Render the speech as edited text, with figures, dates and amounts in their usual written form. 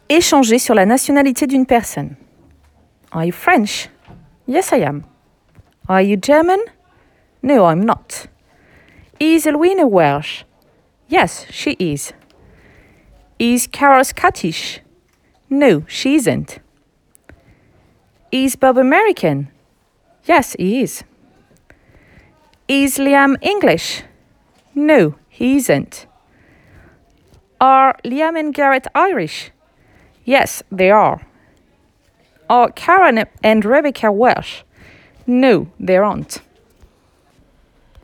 Échanger sur la nationalité d'une personne. Are you French? Yes, I am. Are you German? No, I'm not. Is Elwina Welsh? Yes, she is. Is Carol Scottish? No, she isn't. Is Bob American? Yes, he is. Is Liam English? No, he isn't. Are Liam and Garrett Irish? Yes, they are. Are Karen and Rebecca Welsh? No, they aren't.